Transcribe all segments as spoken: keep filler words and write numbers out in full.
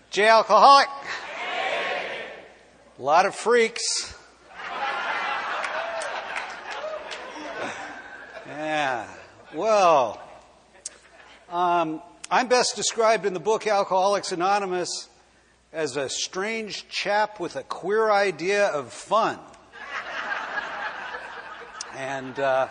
J Alcoholic. A lot of freaks. Yeah. Well, um, I'm best described in the book Alcoholics Anonymous as a strange chap with a queer idea of fun. And uh,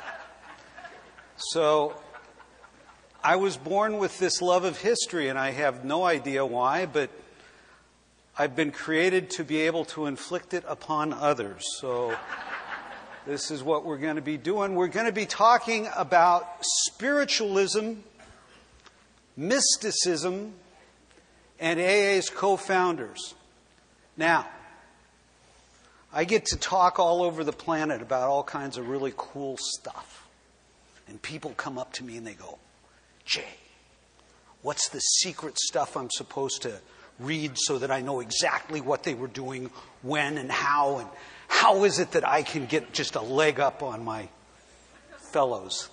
so I was born with this love of history, and I have no idea why, but I've been created to be able to inflict it upon others. So this is what we're going to be doing. We're going to be talking about spiritualism, mysticism, and A A's co-founders. Now, I get to talk all over the planet about all kinds of really cool stuff. And people come up to me and they go, Jay, what's the secret stuff I'm supposed to read so that I know exactly what they were doing, when and how, and how is it that I can get just a leg up on my fellows?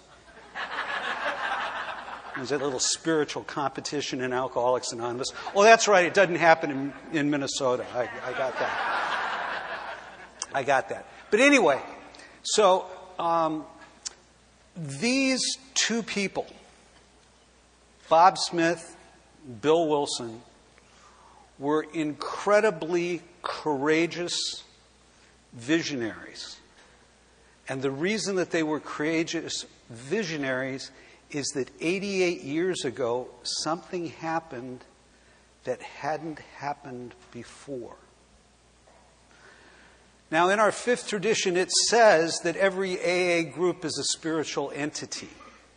There's that little spiritual competition in Alcoholics Anonymous. Oh, that's right, it doesn't happen in, in Minnesota. I, I got that. I got that. But anyway, so um, these two people, Bob Smith, Bill Wilson, were incredibly courageous visionaries. And the reason that they were courageous visionaries is that eighty-eight years ago, something happened that hadn't happened before. Now, in our fifth tradition, it says that every A A group is a spiritual entity.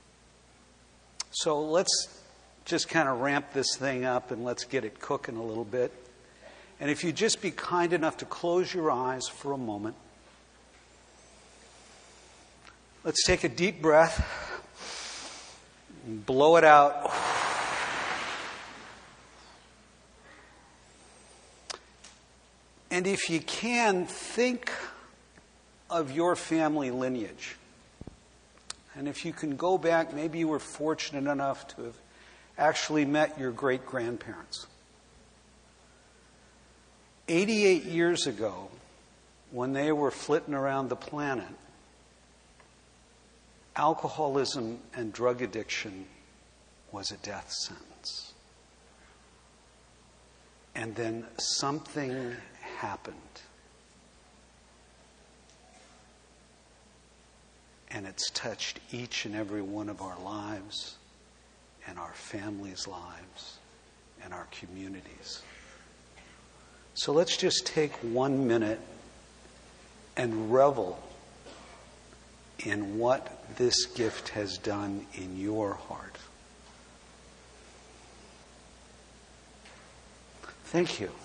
So let's just kind of ramp this thing up and let's get it cooking a little bit. And if you just be kind enough to close your eyes for a moment. Let's take a deep breath and blow it out. And if you can, think of your family lineage. And if you can go back, maybe you were fortunate enough to have actually met your great-grandparents. eighty-eight years ago, when they were flitting around the planet, alcoholism and drug addiction was a death sentence. And then something happened. And it's touched each and every one of our lives, and our families' lives, and our communities. So let's just take one minute and revel in what this gift has done in your heart. Thank you.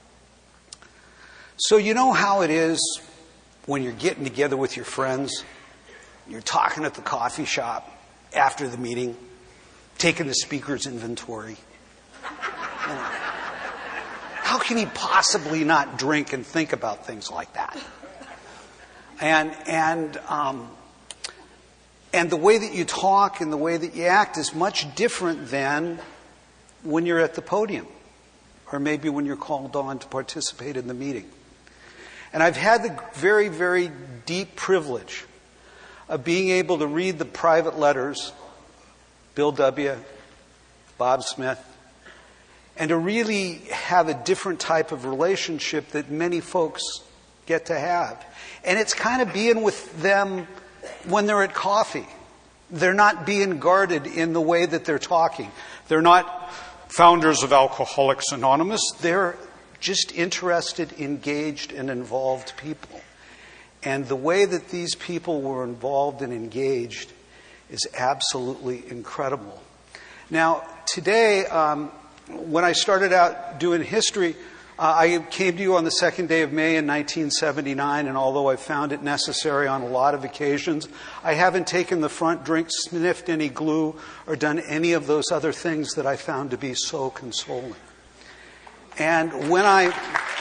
So you know how it is when you're getting together with your friends, you're talking at the coffee shop after the meeting, taking the speaker's inventory. You know, how can he possibly not drink and think about things like that? And and um, and the way that you talk and the way that you act is much different than when you're at the podium, or maybe when you're called on to participate in the meeting. And I've had the very, very deep privilege of being able to read the private letters, Bill W., Bob Smith, and to really have a different type of relationship that many folks get to have. And it's kind of being with them when they're at coffee. They're not being guarded in the way that they're talking. They're not founders of Alcoholics Anonymous. They're just interested, engaged, and involved people. And the way that these people were involved and engaged is absolutely incredible. Now, today, um, when I started out doing history, uh, I came to you on the second day of May in nineteen seventy-nine, and although I found it necessary on a lot of occasions, I haven't taken the front drink, sniffed any glue, or done any of those other things that I found to be so consoling. And when I...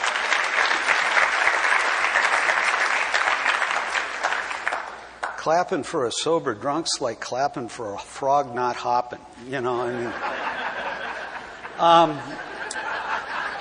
Clapping for a sober drunk's like clapping for a frog not hopping. You know, I mean... Um,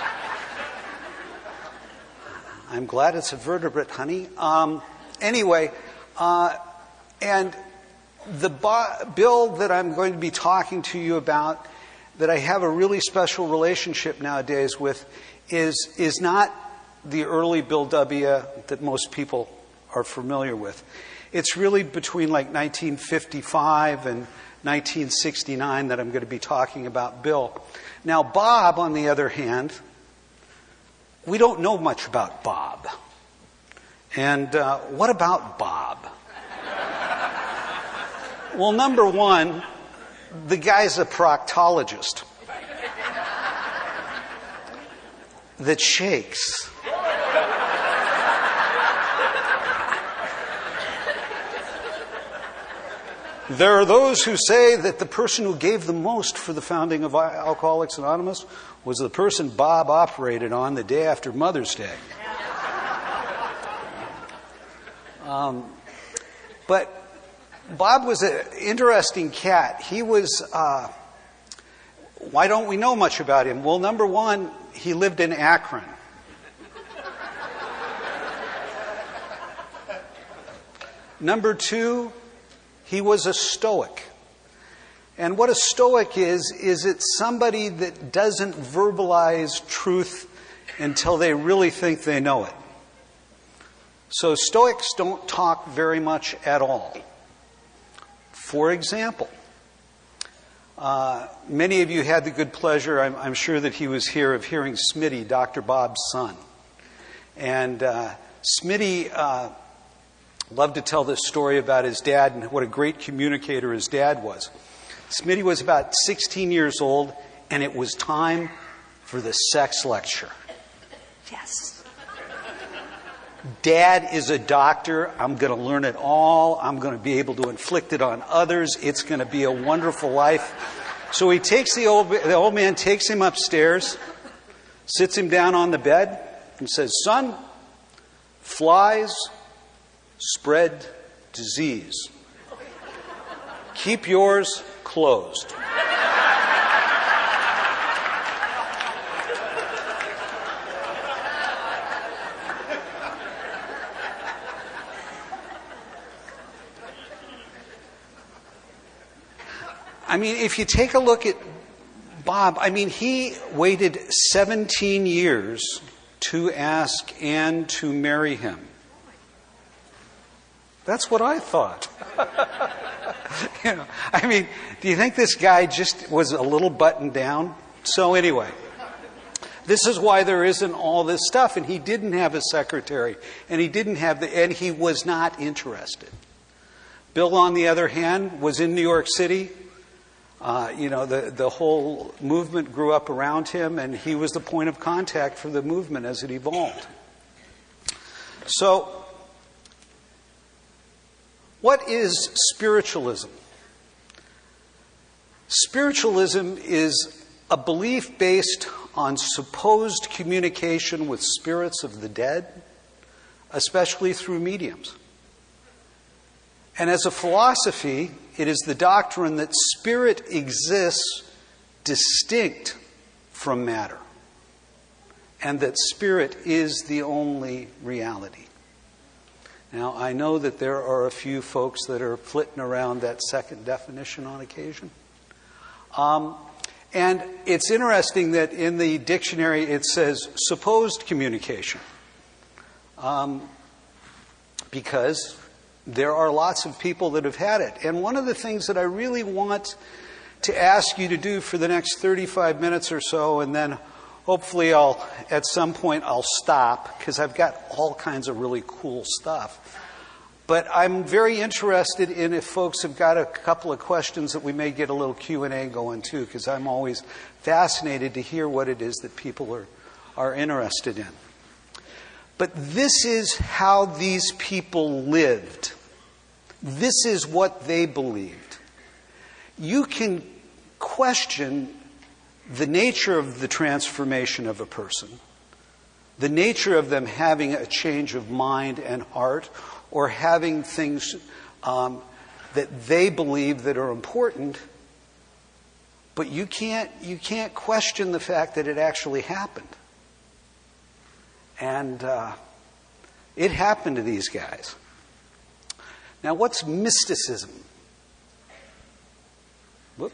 I'm glad it's a vertebrate, honey. Um, anyway, uh, and the bo- bill that I'm going to be talking to you about, that I have a really special relationship nowadays with, is is not the early Bill W. that most people are familiar with. It's really between like nineteen fifty-five and nineteen sixty-nine that I'm going to be talking about Bill. Now, Bob, on the other hand, we don't know much about Bob. And uh, what about Bob? Well, number one, the guy's a proctologist that shakes. There are those who say that the person who gave the most for the founding of Alcoholics Anonymous was the person Bob operated on the day after Mother's Day. Um, but Bob was an interesting cat. He was, uh, why don't we know much about him? Well, number one, he lived in Akron. Number two, he was a Stoic. And what a Stoic is, is it's somebody that doesn't verbalize truth until they really think they know it. So Stoics don't talk very much at all. For example, uh, many of you had the good pleasure, I'm, I'm sure that he was here, of hearing Smitty, Doctor Bob's son. And uh, Smitty uh, loved to tell this story about his dad and what a great communicator his dad was. Smitty was about sixteen years old, and it was time for the sex lecture. Yes. Dad is a doctor. I'm going to learn it all. I'm going to be able to inflict it on others. It's going to be a wonderful life. So he takes the old, the old man takes him upstairs, sits him down on the bed, and says, "Son, flies spread disease. Keep yours closed." I mean, if you take a look at Bob, I mean, he waited seventeen years to ask Anne to marry him. That's what I thought. You know, I mean, do you think this guy just was a little buttoned down? So anyway, this is why there isn't all this stuff. And he didn't have a secretary, and he didn't have the, and he was not interested. Bill, on the other hand, was in New York City. Uh, you know, the, the whole movement grew up around him, and he was the point of contact for the movement as it evolved. So, what is spiritualism? Spiritualism is a belief based on supposed communication with spirits of the dead, especially through mediums. And as a philosophy, it is the doctrine that spirit exists distinct from matter, and that spirit is the only reality. Now, I know that there are a few folks that are flitting around that second definition on occasion. Um, and it's interesting that in the dictionary it says supposed communication. Um, because there are lots of people that have had it. And one of the things that I really want to ask you to do for the next thirty-five minutes or so, and then hopefully I'll, at some point I'll stop, because I've got all kinds of really cool stuff. But I'm very interested in if folks have got a couple of questions that we may get a little Q and A going too, because I'm always fascinated to hear what it is that people are, are interested in. But this is how these people lived. This is what they believed. You can question the nature of the transformation of a person, the nature of them having a change of mind and heart, or having things um, that they believe that are important, but you can't you can't question the fact that it actually happened. And uh, It happened to these guys. Now, what's mysticism? Whoop.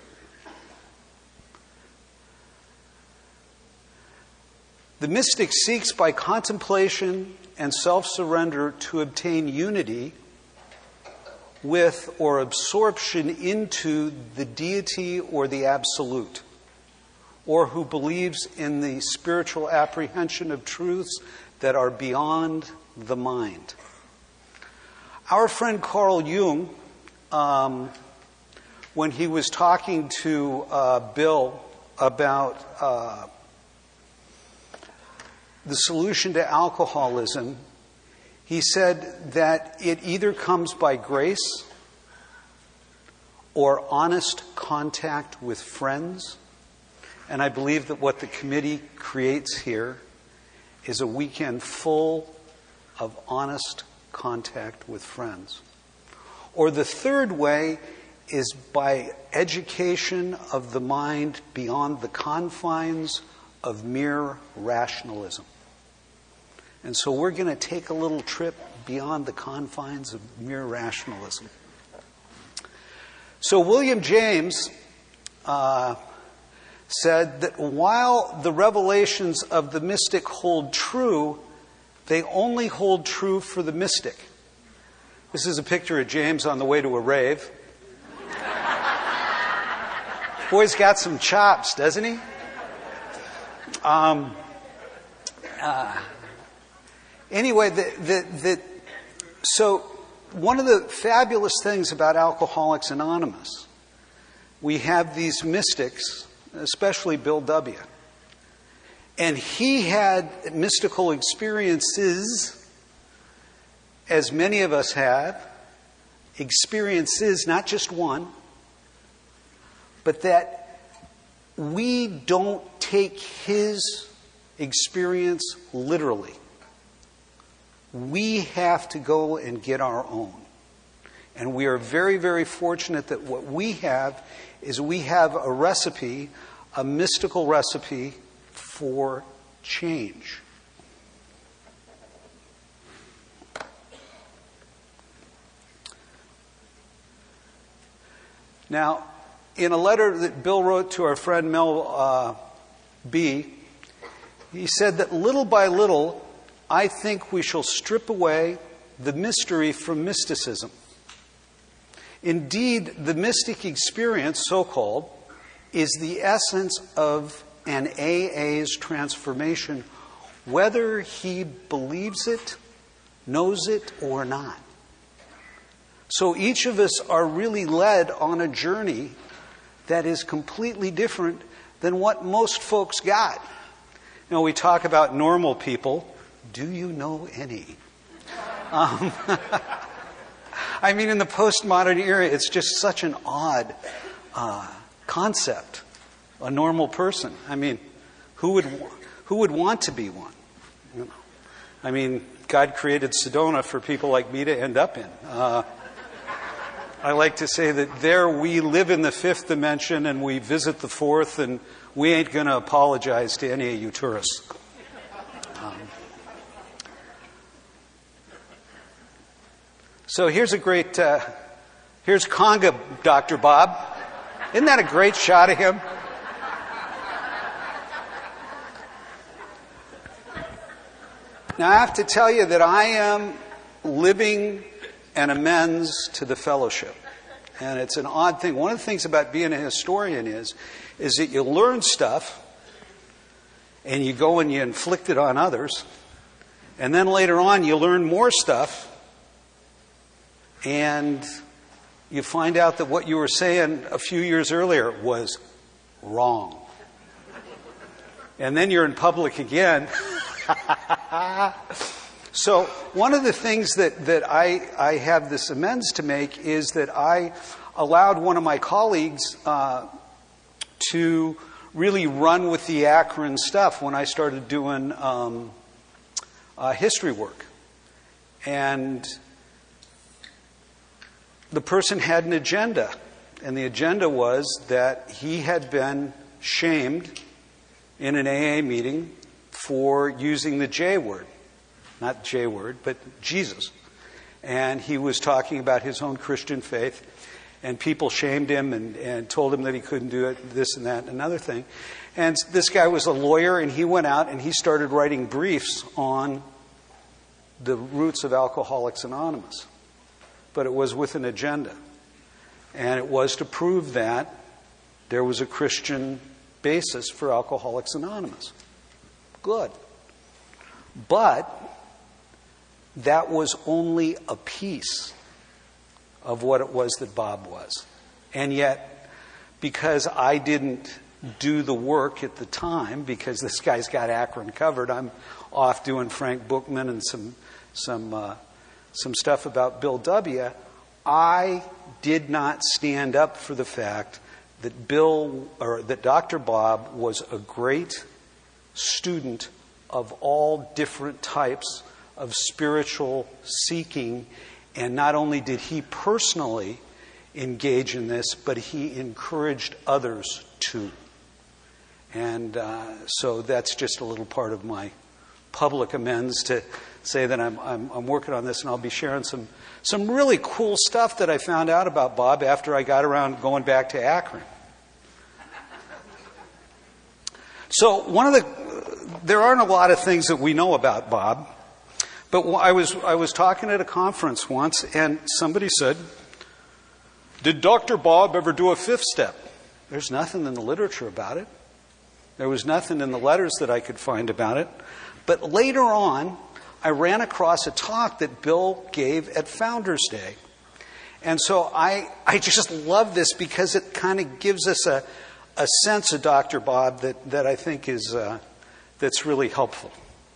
The mystic seeks by contemplation and self-surrender to obtain unity with or absorption into the deity or the absolute, or who believes in the spiritual apprehension of truths that are beyond the mind. Our friend Carl Jung, um, when he was talking to uh, Bill about uh, the solution to alcoholism, he said that it either comes by grace or honest contact with friends. And I believe that what the committee creates here is a weekend full of honest contact with friends. Or the third way is by education of the mind beyond the confines of mere rationalism. And so we're going to take a little trip beyond the confines of mere rationalism. So William James uh, said that while the revelations of the mystic hold true, they only hold true for the mystic. This is a picture of James on the way to a rave. Boy's got some chops, doesn't he? Um, uh, anyway, the, the, the, so one of the fabulous things about Alcoholics Anonymous, we have these mystics, especially Bill W. And he had mystical experiences, as many of us have, experiences, not just one, but that we don't take his experience literally. We have to go and get our own. And we are very, very fortunate that what we have is we have a recipe, a mystical recipe for change. Now, in a letter that Bill wrote to our friend Mel uh, B., he said that little by little, I think we shall strip away the mystery from mysticism. Indeed, the mystic experience, so-called, is the essence of an A A's transformation, whether he believes it, knows it, or not. So each of us are really led on a journey that is completely different than what most folks got. You know, we talk about normal people. Do you know any? Um, I mean, in the postmodern era, it's just such an odd uh, concept. A normal person. I mean, who would who would want to be one? You know? I mean, God created Sedona for people like me to end up in. Uh, I like to say that there we live in the fifth dimension and we visit the fourth, and we ain't going to apologize to any of you tourists. Um, so here's a great, uh, here's Conga, Doctor Bob. Isn't that a great shot of him? Now I have to tell you that I am living an amends to the fellowship. And it's an odd thing. One of the things about being a historian is, is that you learn stuff and you go and you inflict it on others. And then later on you learn more stuff and you find out that what you were saying a few years earlier was wrong. And then you're in public again. So one of the things that, that I, I have this amends to make is that I allowed one of my colleagues uh, to really run with the Akron stuff when I started doing um, uh, history work. And the person had an agenda. And the agenda was that he had been shamed in an A A meeting for using the J word. not J word, but Jesus. And he was talking about his own Christian faith, and people shamed him and, and told him that he couldn't do it, this and that and another thing. And this guy was a lawyer, and he went out and he started writing briefs on the roots of Alcoholics Anonymous. But it was with an agenda. And it was to prove that there was a Christian basis for Alcoholics Anonymous. Good. But that was only a piece of what it was that Bob was. And yet, because I didn't do the work at the time, because this guy's got Akron covered, I'm off doing Frank Bookman and some some uh, some stuff about Bill W., I did not stand up for the fact that Bill, or that Doctor Bob was a great student of all different types of spiritual seeking, and not only did he personally engage in this, but he encouraged others to. And uh, so that's just a little part of my public amends to say that I'm, I'm, I'm working on this, and I'll be sharing some, some really cool stuff that I found out about Bob after I got around going back to Akron. So one of the, there aren't a lot of things that we know about Bob, but I was, I was talking at a conference once, and somebody said, "Did Doctor Bob ever do a fifth step?" There's nothing in the literature about it. There was nothing in the letters that I could find about it. But later on, I ran across a talk that Bill gave at Founders Day. And so I, I just love this because it kind of gives us a, a sense of Doctor Bob that, that I think is uh, that's really helpful.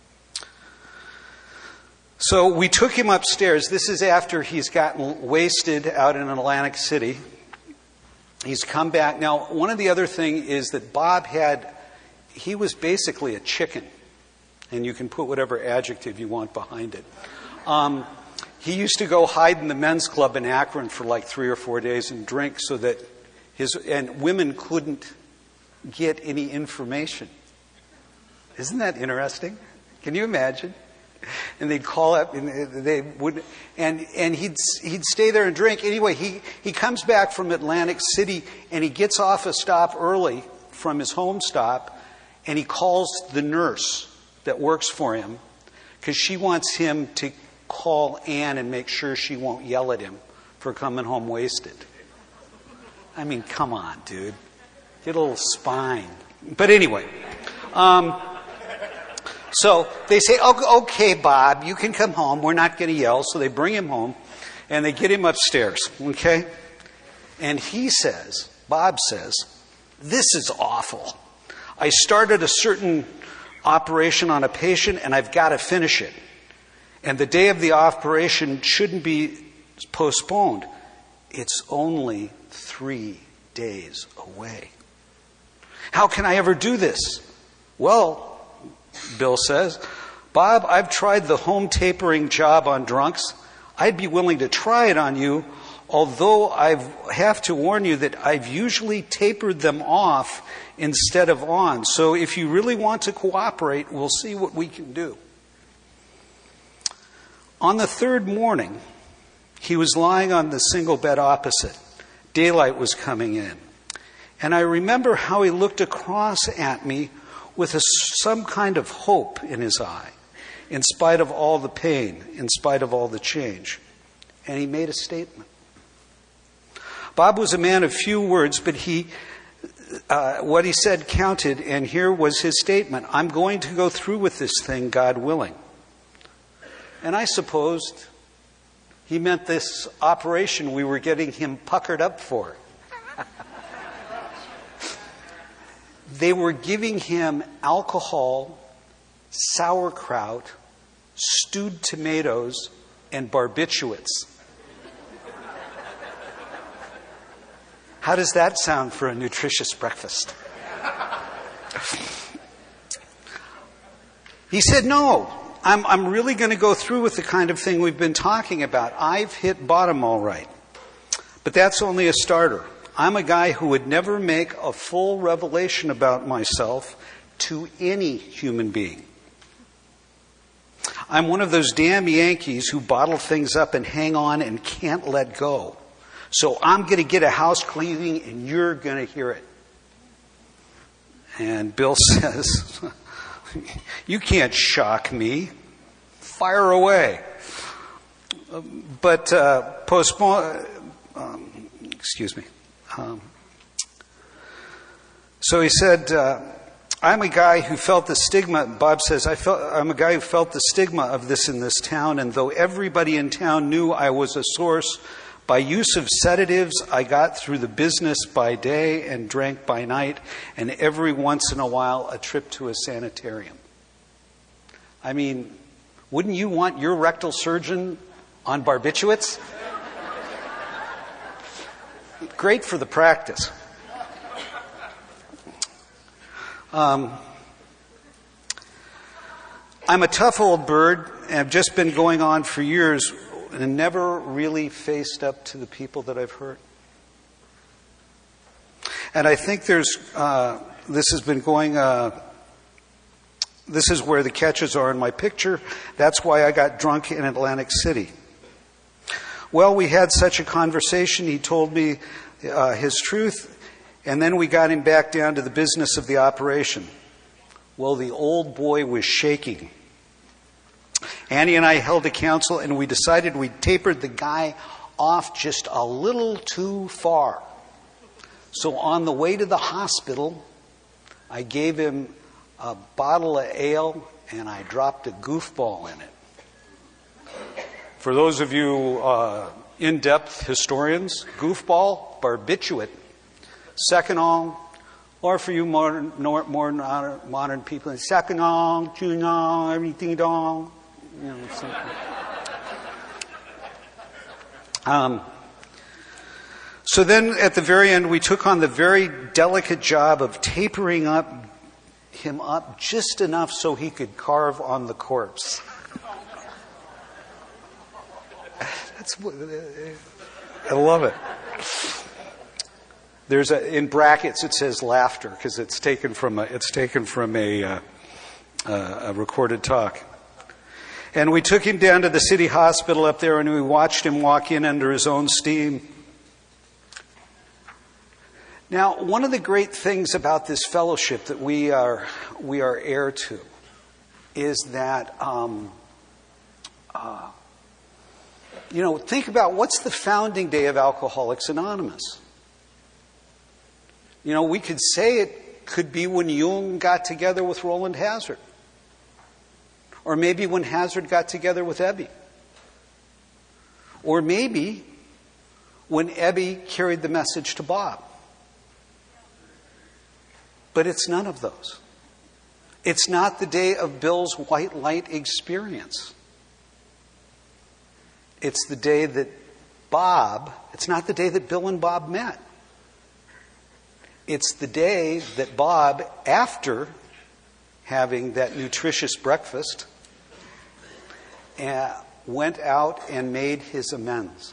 So we took him upstairs. This is after he's gotten wasted out in Atlantic City. He's come back. Now, one of the other things is that Bob had, he was basically a chicken. And you can put whatever adjective you want behind it. Um, he used to go hide in the men's club in Akron for like three or four days and drink so that his, and women couldn't get any information. Isn't that interesting? Can you imagine? And they'd call up and they would, and, and he'd, he'd stay there and drink. Anyway, he, he comes back from Atlantic City and he gets off a stop early from his home stop, and he calls the nurse that works for him because she wants him to call Ann and make sure she won't yell at him for coming home wasted. I mean, come on, dude. Get a little spine. But anyway, um, so they say, oh, okay, Bob, you can come home. We're not going to yell. So they bring him home and they get him upstairs, okay? And he says, Bob says, "This is awful. I started a certain operation on a patient and I've got to finish it. And the day of the operation shouldn't be postponed. It's only three days away. How can I ever do this?" "Well," Bill says, "Bob, I've tried the home tapering job on drunks. I'd be willing to try it on you, although I have to warn you that I've usually tapered them off instead of on. So if you really want to cooperate, we'll see what we can do." On the third morning, he was lying on the single bed opposite. Daylight was coming in. And I remember how he looked across at me with a, some kind of hope in his eye, in spite of all the pain, in spite of all the change. And he made a statement. Bob was a man of few words, but he, uh, what he said counted, and here was his statement: "I'm going to go through with this thing, God willing." And I supposed he meant this operation we were getting him puckered up for. They were giving him alcohol, sauerkraut, stewed tomatoes, and barbiturates. How does that sound for a nutritious breakfast? He said, "No, I'm, I'm really going to go through with the kind of thing we've been talking about. I've hit bottom all right. But that's only a starter. I'm a guy who would never make a full revelation about myself to any human being. I'm one of those damn Yankees who bottle things up and hang on and can't let go. So I'm going to get a house cleaning and you're going to hear it. And Bill says, you can't shock me. Fire away. But uh, postpone, um, excuse me. Um, so he said, uh, I'm a guy who felt the stigma, Bob says, I felt, I'm a guy who felt the stigma of this in this town, and though everybody in town knew I was a source, by use of sedatives, I got through the business by day and drank by night, and every once in a while a trip to a sanitarium. I mean, wouldn't you want your rectal surgeon on barbiturates? Great for the practice. Um, I'm a tough old bird, and I've just been going on for years and never really faced up to the people that I've hurt. And I think there's, uh, this has been going, uh, this is where the catches are in my picture. That's why I got drunk in Atlantic City. Well, we had such a conversation. He told me uh, his truth. And then we got him back down to the business of the operation. Well, the old boy was shaking. Annie and I held a council and we decided we tapered the guy off just a little too far. So on the way to the hospital, I gave him a bottle of ale and I dropped a goofball in it. For those of you uh, in-depth historians, goofball, barbiturate. Seconal, or for you modern, more modern people, seconal, junal, everything dong. You know, um, so then at the very end, we took on the very delicate job of tapering up him up just enough so he could carve on the corpse. That's, I love it. There's a, in brackets it says laughter because it's taken from a, it's taken from a, uh, uh, a recorded talk. And we took him down to the city hospital up there and we watched him walk in under his own steam. Now, one of the great things about this fellowship that we are we are heir to is that um, uh, you know, think about what's the founding day of Alcoholics Anonymous. You know, we could say it could be when Jung got together with Roland Hazard. Or maybe when Hazard got together with Ebby. Or maybe when Ebby carried the message to Bob. But it's none of those. It's not the day of Bill's white light experience. It's the day that Bob, it's not the day that Bill and Bob met. It's the day that Bob, after having that nutritious breakfast, uh, went out and made his amends.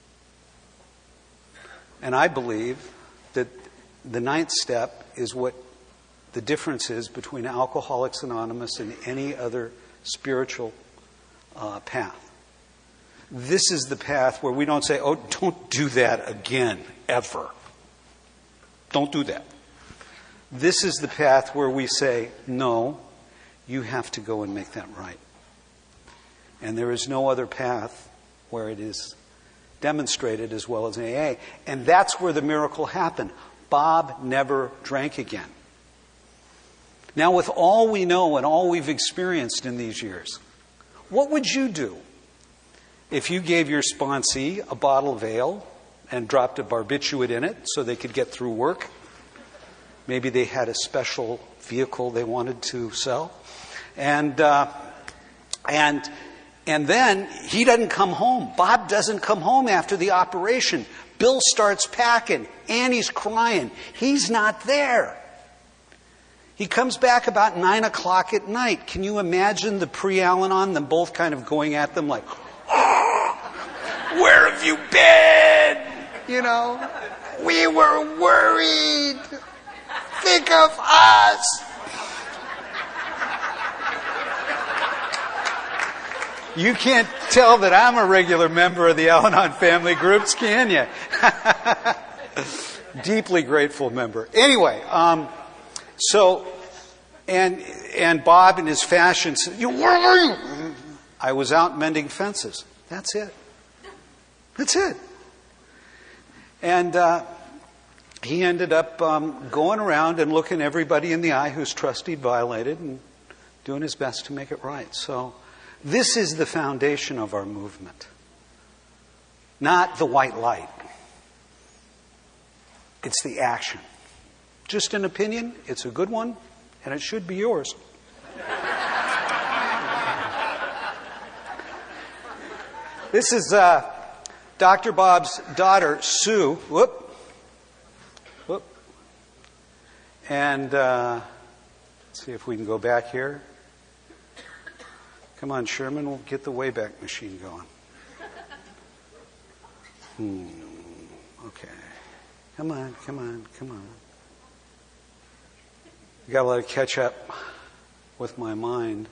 And I believe that the ninth step is what the difference is between Alcoholics Anonymous and any other spiritual uh, path. This is the path where we don't say, oh, don't do that again, ever. Don't do that. This is the path where we say, no, you have to go and make that right. And there is no other path where it is demonstrated as well as in A A. And that's where the miracle happened. Bob never drank again. Now, with all we know and all we've experienced in these years, what would you do if you gave your sponsee a bottle of ale and dropped a barbiturate in it so they could get through work? Maybe they had a special vehicle they wanted to sell. And uh, and and then he doesn't come home. Bob doesn't come home after the operation. Bill starts packing. Annie's crying. He's not there. He comes back about nine o'clock at night. Can you imagine the pre-Al-Anon, them both kind of going at them like, oh, where have you been? You know, we were worried. Think of us. You can't tell that I'm a regular member of the Al-Anon family groups, can you? Deeply grateful member. Anyway, um, so, and and Bob in his fashion said, "You, where are you?" I was out mending fences. That's it. That's it. And uh, he ended up um, going around and looking everybody in the eye whose trust he'd violated and doing his best to make it right. So this is the foundation of our movement. Not the white light. It's the action. Just an opinion, it's a good one, and it should be yours. This is uh, Doctor Bob's daughter, Sue. Whoop. Whoop. And uh, let's see if we can go back here. Come on, Sherman, we'll get the Wayback Machine going. Hmm. Okay. Come on, come on, come on. I've got to let it catch up with my mind.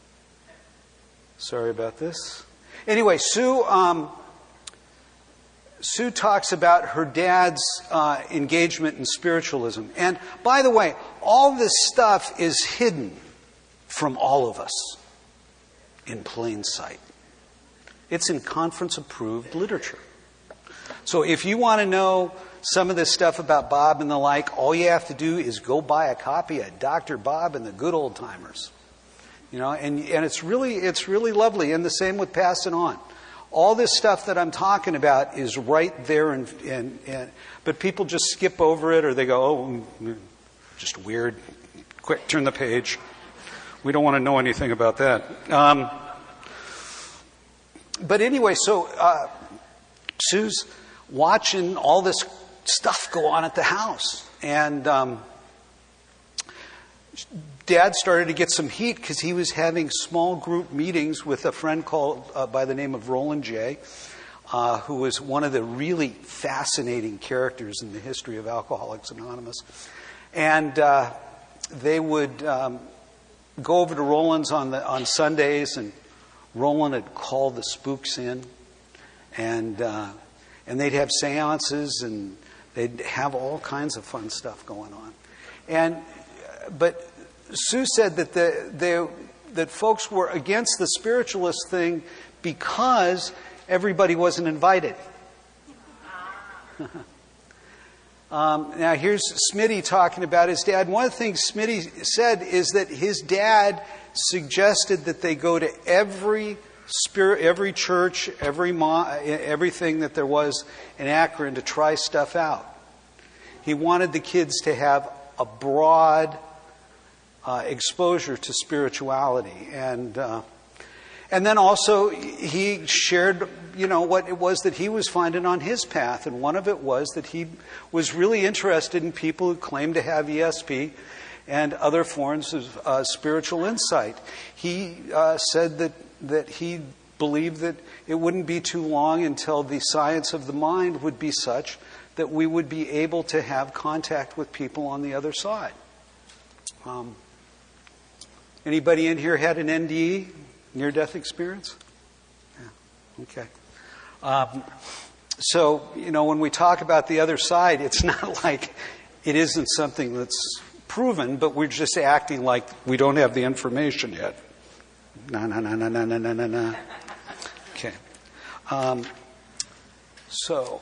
Sorry about this. Anyway, Sue um, Sue talks about her dad's uh, engagement in spiritualism. And by the way, all this stuff is hidden from all of us in plain sight. It's in conference-approved literature. So if you want to know some of this stuff about Bob and the like, all you have to do is go buy a copy of Doctor Bob and the Good Old Timers. You know, and, and it's really it's really lovely. And the same with Pass It On. All this stuff that I'm talking about is right there. And, and, and but people just skip over it, or they go, oh, just weird. Quick, turn the page. We don't want to know anything about that. Um, but anyway, so uh, Sue's watching all this stuff go on at the house. And um, Dad started to get some heat because he was having small group meetings with a friend called uh, by the name of Roland J., uh, who was one of the really fascinating characters in the history of Alcoholics Anonymous. And uh, they would um, go over to Roland's on the on Sundays, and Roland would call the spooks in, and uh, and they'd have seances, and they'd have all kinds of fun stuff going on. And but Sue said that the, the that folks were against the spiritualist thing because everybody wasn't invited. um, now here's Smitty talking about his dad. One of the things Smitty said is that his dad suggested that they go to every spirit, every church, every mo- everything that there was in Akron to try stuff out. He wanted the kids to have a broad uh, exposure to spirituality, and uh, and then also he shared, you know, what it was that he was finding on his path, and one of it was that he was really interested in people who claimed to have E S P and other forms of uh, spiritual insight. He uh, said that that he believed that it wouldn't be too long until the science of the mind would be such that we would be able to have contact with people on the other side. Um, anybody in here had an N D E, near-death experience? Yeah, okay. Um, so, you know, when we talk about the other side, it's not like it isn't something that's proven, but we're just acting like we don't have the information yet. No, no, no, no, no, no, no, no, no. Okay. Um, so...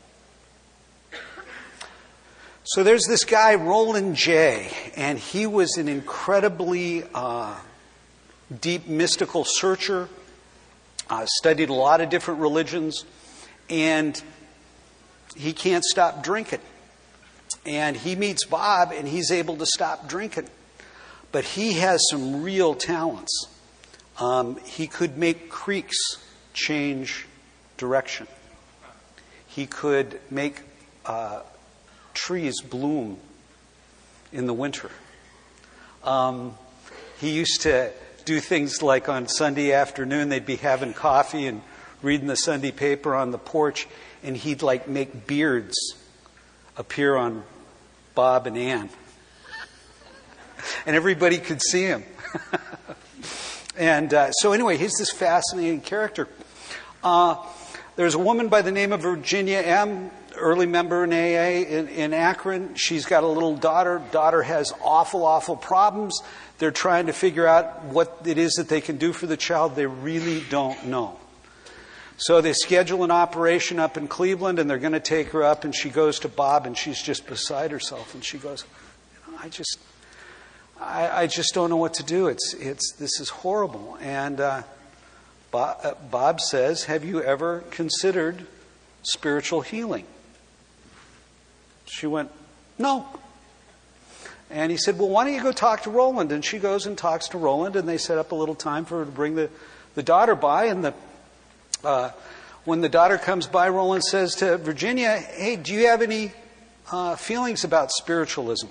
So there's this guy, Roland J., and he was an incredibly uh, deep mystical searcher, uh, studied a lot of different religions, and he can't stop drinking. And he meets Bob, and he's able to stop drinking. But he has some real talents. Um, he could make creeks change direction. He could make... Uh, trees bloom in the winter. Um, he used to do things like on Sunday afternoon, they'd be having coffee and reading the Sunday paper on the porch, and he'd like make beards appear on Bob and Ann. And everybody could see him. And uh, so anyway, he's this fascinating character. Uh, there's a woman by the name of Virginia M., early member in A A in, in Akron. She's got a little daughter. Daughter has awful, awful problems. They're trying to figure out what it is that they can do for the child. They really don't know. So they schedule an operation up in Cleveland, and they're going to take her up, and she goes to Bob, and she's just beside herself. And she goes, I just... I, I just don't know what to do. It's it's this is horrible. And uh, Bob, uh, Bob says, "Have you ever considered spiritual healing?" She went, "No." And he said, "Well, why don't you go talk to Roland?" And she goes and talks to Roland, and they set up a little time for her to bring the, the daughter by. And the uh, when the daughter comes by, Roland says to Virginia, "Hey, do you have any uh, feelings about spiritualism?"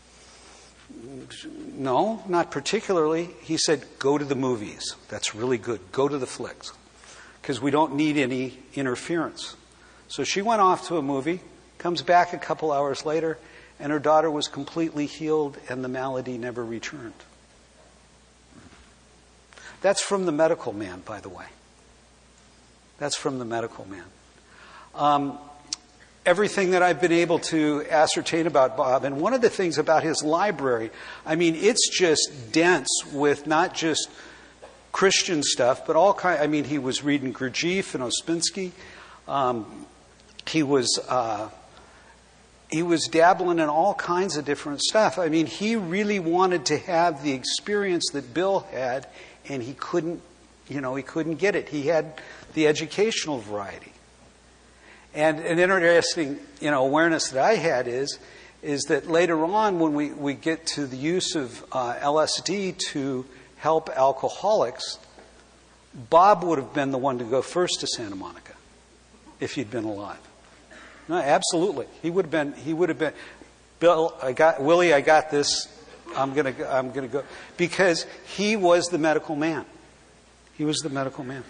"No, not particularly." He said, "Go to the movies. That's really good. Go to the flicks. Because we don't need any interference." So she went off to a movie, comes back a couple hours later, and her daughter was completely healed and the malady never returned. That's from the medical man, by the way. That's from the medical man. Um, everything that I've been able to ascertain about Bob, and one of the things about his library, I mean, it's just dense with not just Christian stuff, but all kind. I mean, he was reading Gurdjieff and Ouspensky. Um, he was uh, he was dabbling in all kinds of different stuff. I mean, he really wanted to have the experience that Bill had, and he couldn't. You know, he couldn't get it. He had the educational variety. And an interesting, you know, awareness that I had is, is that later on when we, we get to the use of uh, L S D to help alcoholics, Bob would have been the one to go first to Santa Monica if he'd been alive. No, absolutely, he would have been. He would have been. Bill, I got Willie. I got this. I'm gonna. I'm gonna go because he was the medical man. He was the medical man.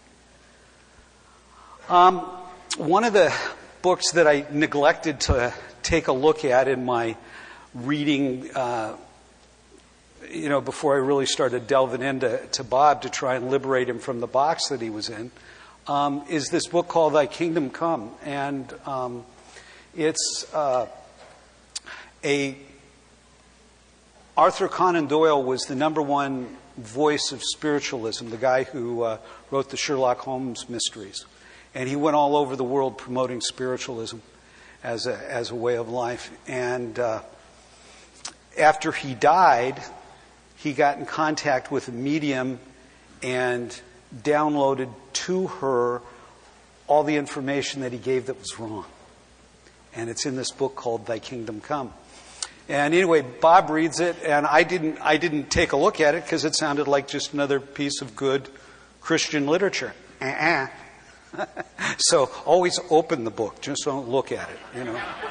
Um. One of the books that I neglected to take a look at in my reading, uh, you know, before I really started delving into to Bob to try and liberate him from the box that he was in, um, is this book called Thy Kingdom Come. And um, it's uh, a... Arthur Conan Doyle was the number one voice of spiritualism, the guy who uh, wrote the Sherlock Holmes mysteries. And he went all over the world promoting spiritualism as a as a way of life. And uh, after he died, he got in contact with a medium and downloaded to her all the information that he gave that was wrong. And it's in this book called Thy Kingdom Come. And anyway, Bob reads it, and I didn't I didn't take a look at it because it sounded like just another piece of good Christian literature. Uh-uh. So always open the book. Just don't look at it, you know.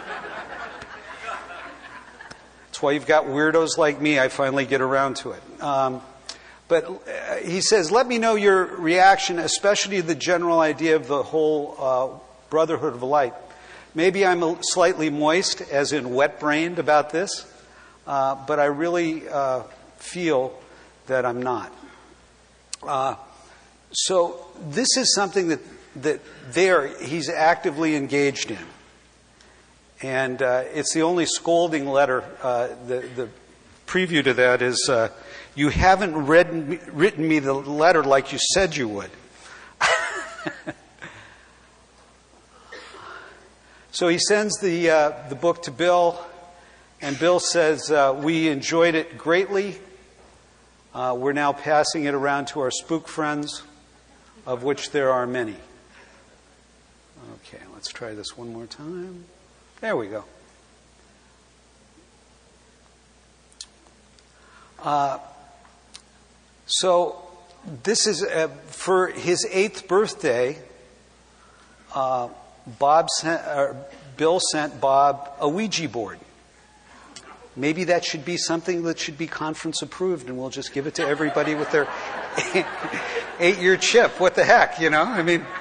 That's why you've got weirdos like me. I finally get around to it. Um, but uh, he says, let me know your reaction, especially to the general idea of the whole uh, Brotherhood of Light. Maybe I'm a slightly moist, as in wet-brained, about this, uh, but I really uh, feel that I'm not. Uh, so this is something that that there he's actively engaged in. And uh, it's the only scolding letter. Uh, the, the preview to that is, uh, you haven't read, written me the letter like you said you would. So he sends the, uh, the book to Bill, and Bill says, uh, we enjoyed it greatly. Uh, we're now passing it around to our spook friends, of which there are many. Okay, let's try this one more time. There we go. Uh, so this is uh, for his eighth birthday. Uh, Bob sent, uh, Bill sent Bob a Ouija board. Maybe that should be something that should be conference approved, and we'll just give it to everybody with their eight-year chip. What the heck, you know? I mean.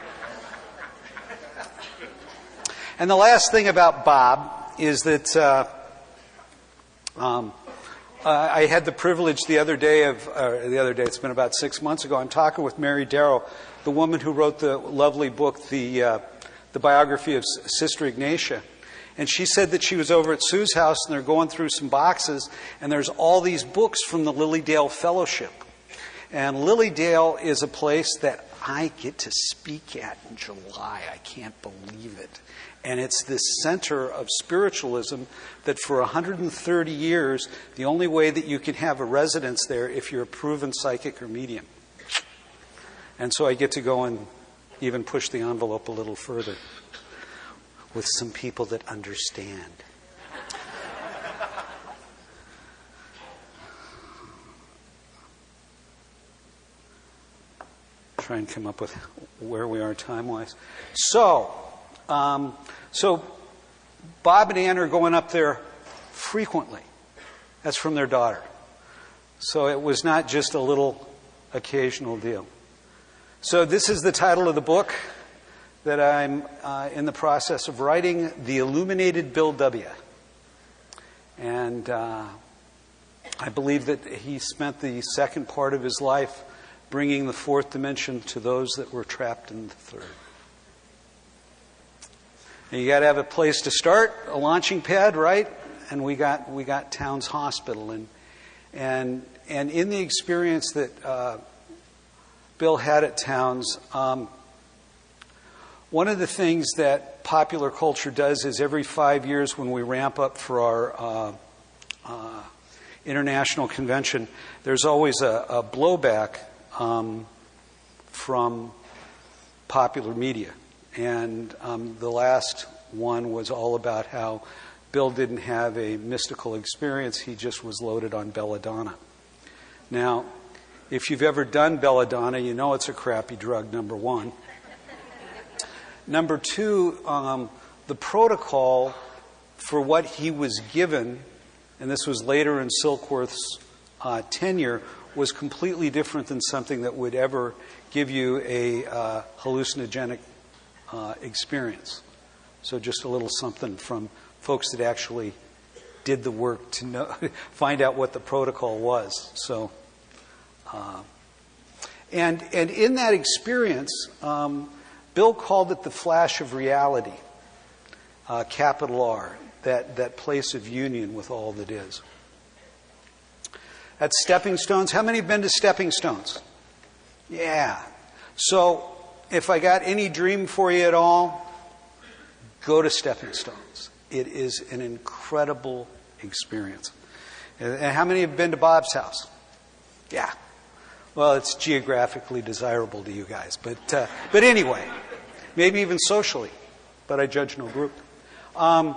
And the last thing about Bob is that uh, um, uh, I had the privilege the other day of, uh, the other day, it's been about six months ago, I'm talking with Mary Darrow, the woman who wrote the lovely book, the, uh, the biography of Sister Ignatia. And she said that she was over at Sue's house and they're going through some boxes and there's all these books from the Lilydale Fellowship. And Lilydale is a place that I get to speak at in July. I can't believe it. And it's this center of spiritualism that for one hundred thirty years, the only way that you can have a residence there if you're a proven psychic or medium. And so I get to go and even push the envelope a little further with some people that understand. Try and come up with where we are time-wise. So, um, so Bob and Ann are going up there frequently. That's from their daughter. So it was not just a little occasional deal. So this is the title of the book that I'm uh, in the process of writing, The Illuminated Bill W. And uh, I believe that he spent the second part of his life bringing the fourth dimension to those that were trapped in the third. And you got to have a place to start, a launching pad, right? And we got we got Towns Hospital, and and and in the experience that uh, Bill had at Towns, um, one of the things that popular culture does is every five years when we ramp up for our uh, uh, international convention, there's always a, a blowback Um, from popular media. And um, the last one was all about how Bill didn't have a mystical experience. He just was loaded on belladonna. Now, if you've ever done belladonna, you know it's a crappy drug, number one. Number two, um, the protocol for what he was given, and this was later in Silkworth's uh, tenure, was completely different than something that would ever give you a uh, hallucinogenic uh, experience. So just a little something from folks that actually did the work to know, find out what the protocol was. So, uh, and and in that experience, um, Bill called it the flash of reality, uh, capital R, that that place of union with all that is. At Stepping Stones. How many have been to Stepping Stones? Yeah. So if I got any dream for you at all, go to Stepping Stones. It is an incredible experience. And how many have been to Bob's house? Yeah. Well, it's geographically desirable to you guys. But uh, but anyway, maybe even socially. But I judge no group. Um,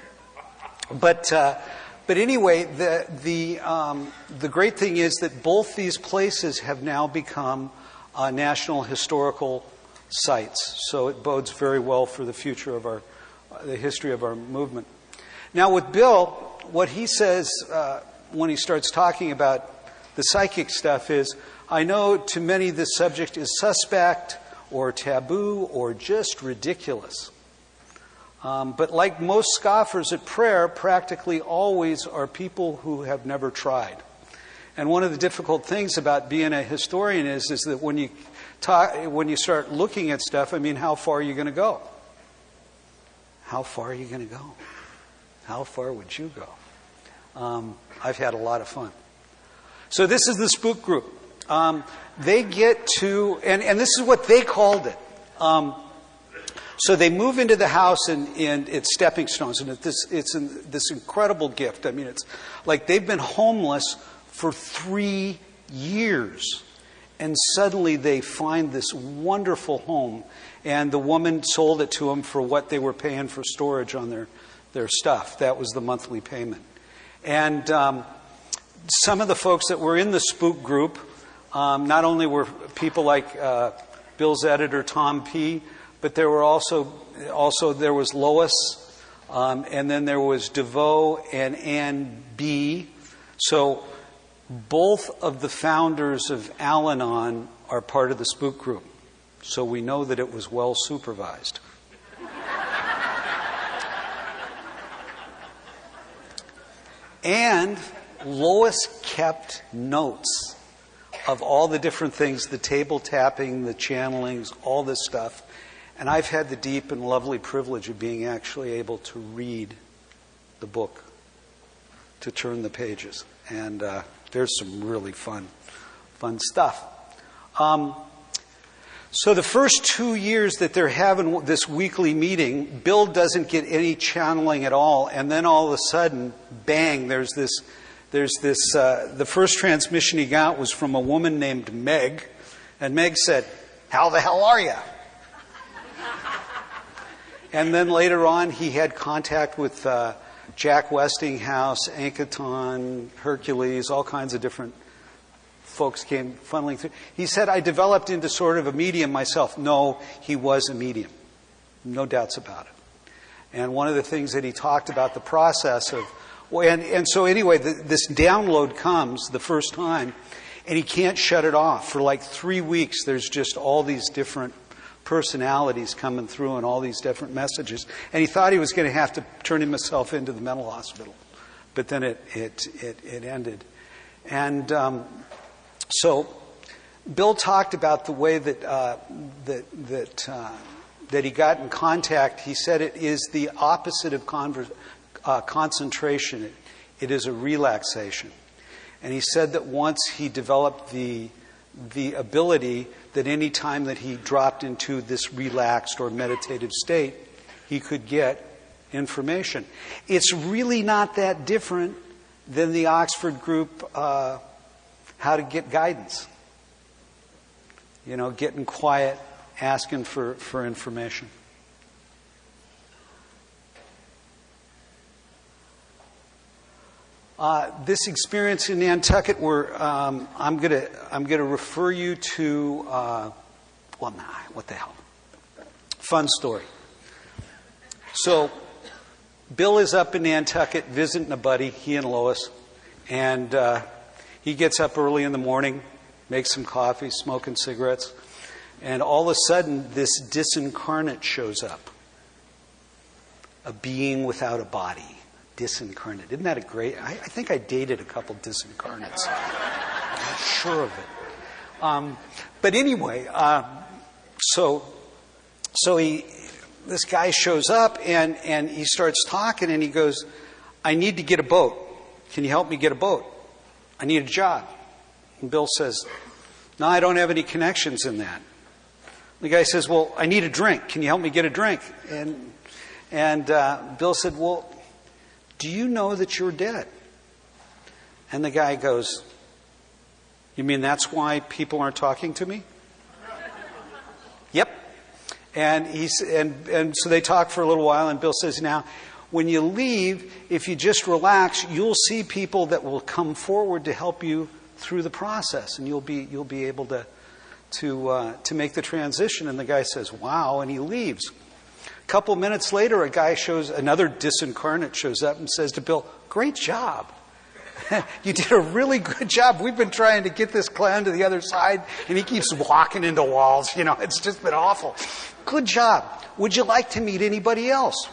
but... Uh, But anyway, the the um, the great thing is that both these places have now become uh, national historical sites. So it bodes very well for the future of our, uh, the history of our movement. Now with Bill, what he says uh, when he starts talking about the psychic stuff is, I know to many this subject is suspect or taboo or just ridiculous. Um, but like most scoffers at prayer, practically always are people who have never tried. And one of the difficult things about being a historian is, is that when you talk, when you start looking at stuff, I mean, how far are you going to go? How far are you going to go? How far would you go? Um, I've had a lot of fun. So this is the spook group. Um, they get to, and, and this is what they called it. Um, So they move into the house and, and it's Stepping Stones, and it's, this, it's in, this incredible gift. I mean, it's like they've been homeless for three years, and suddenly they find this wonderful home, and the woman sold it to them for what they were paying for storage on their, their stuff. That was the monthly payment. And um, some of the folks that were in the spook group, um, not only were people like uh, Bill's editor, Tom P., but there were also, also there was Lois, um, and then there was DeVoe and Ann B. So both of the founders of Al-Anon are part of the spook group. So we know that it was well supervised. And Lois kept notes of all the different things, the table tapping, the channelings, all this stuff. And I've had the deep and lovely privilege of being actually able to read the book, to turn the pages. And uh, there's some really fun, fun stuff. Um, so the first two years that they're having this weekly meeting, Bill doesn't get any channeling at all. And then all of a sudden, bang, there's this, there's this, uh, the first transmission he got was from a woman named Meg. And Meg said, "How the hell are you?" And then later on, he had contact with uh, Jack Westinghouse, Anketon, Hercules, all kinds of different folks came funneling through. He said, "I developed into sort of a medium myself." No, he was a medium. No doubts about it. And one of the things that he talked about, the process of, and, and so anyway, the, this download comes the first time, and he can't shut it off. For like three weeks, there's just all these different personalities coming through and all these different messages. And he thought he was going to have to turn himself into the mental hospital. But then it it it, it ended. And um, so Bill talked about the way that uh, that that uh, that he got in contact. He said it is the opposite of conver- uh, concentration. It, it is a relaxation. And he said that once he developed the the ability that any time that he dropped into this relaxed or meditative state, he could get information. It's really not that different than the Oxford group, uh, How to Get Guidance. You know, getting quiet, asking for, for information. Uh, this experience in Nantucket, where um, I'm gonna I'm gonna refer you to uh, well, nah, what the hell? Fun story. So, Bill is up in Nantucket visiting a buddy, he and Lois, and uh, he gets up early in the morning, makes some coffee, smoking cigarettes, and all of a sudden, this disincarnate shows up, a being without a body. Disincarnate. Isn't that a great... I, I think I dated a couple disincarnates. I'm sure of it. Um, but anyway, uh, so so he, this guy shows up and, and he starts talking and he goes, "I need to get a boat. Can you help me get a boat? I need a job." And Bill says, "No, I don't have any connections in that." The guy says, "Well, I need a drink. Can you help me get a drink?" And, and uh, Bill said, "Well, do you know that you're dead?" And the guy goes, "You mean that's why people aren't talking to me?" "Yep." And he's and and so they talk for a little while, and Bill says, "Now, when you leave, if you just relax, you'll see people that will come forward to help you through the process, and you'll be you'll be able to to uh, to make the transition." And the guy says, "Wow," and he leaves. A couple minutes later, a guy shows, another disincarnate shows up and says to Bill, "Great job. You did a really good job. We've been trying to get this clown to the other side, and he keeps walking into walls. You know, it's just been awful. Good job. Would you like to meet anybody else?"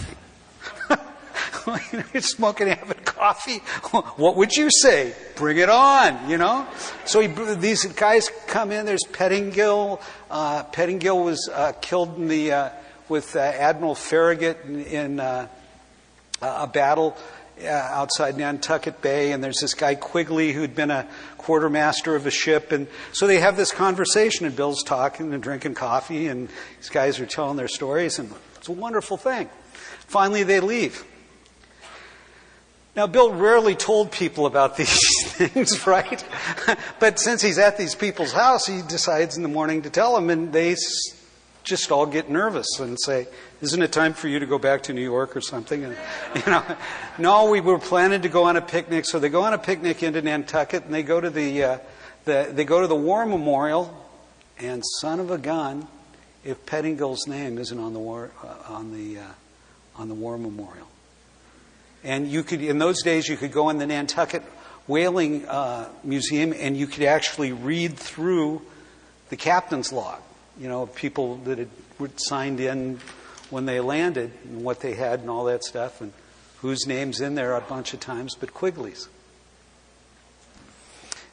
You're smoking, having coffee. What would you say? Bring it on, you know? So he, these guys come in. There's Pettingill. Uh, Pettingill was uh, killed in the... Uh, with uh, Admiral Farragut in, in uh, a battle uh, outside Nantucket Bay. And there's this guy Quigley who'd been a quartermaster of a ship. And so they have this conversation, and Bill's talking and drinking coffee, and these guys are telling their stories, and it's a wonderful thing. Finally, they leave. Now, Bill rarely told people about these things, right? But since he's at these people's house, he decides in the morning to tell them, and they just all get nervous and say, "Isn't it time for you to go back to New York or something?" And, you know, no, we were planning to go on a picnic. So they go on a picnic into Nantucket, and they go to the, uh, the they go to the War Memorial, and son of a gun, if Pettingill's name isn't on the war uh, on the uh, on the War Memorial. And you could, in those days, you could go in the Nantucket Whaling uh, Museum, and you could actually read through the captain's log. You know, people that had were signed in when they landed and what they had and all that stuff, and whose name's in there a bunch of times, but Quigley's.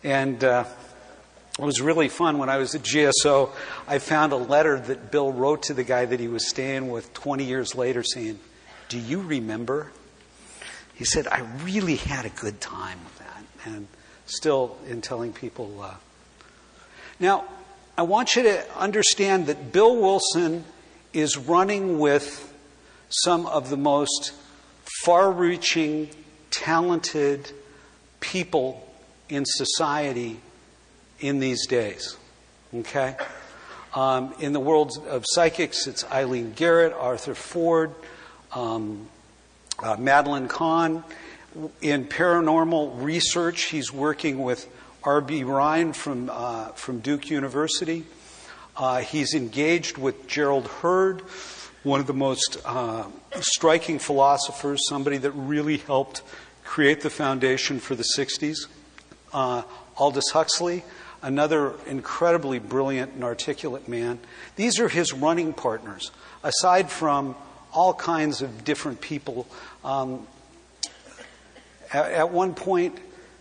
And uh, it was really fun. When I was at G S O, I found a letter that Bill wrote to the guy that he was staying with twenty years later saying, "Do you remember?" He said, "I really had a good time with that." And still in telling people. Uh... Now, I want you to understand that Bill Wilson is running with some of the most far-reaching, talented people in society in these days. Okay? Um, in the world of psychics, it's Eileen Garrett, Arthur Ford, um, uh, Madeline Kahn. In paranormal research, he's working with R B Ryan from uh, from Duke University. Uh, he's engaged with Gerald Heard, one of the most uh, striking philosophers, somebody that really helped create the foundation for the sixties. Uh, Aldous Huxley, another incredibly brilliant and articulate man. These are his running partners, aside from all kinds of different people. Um, at, at one point,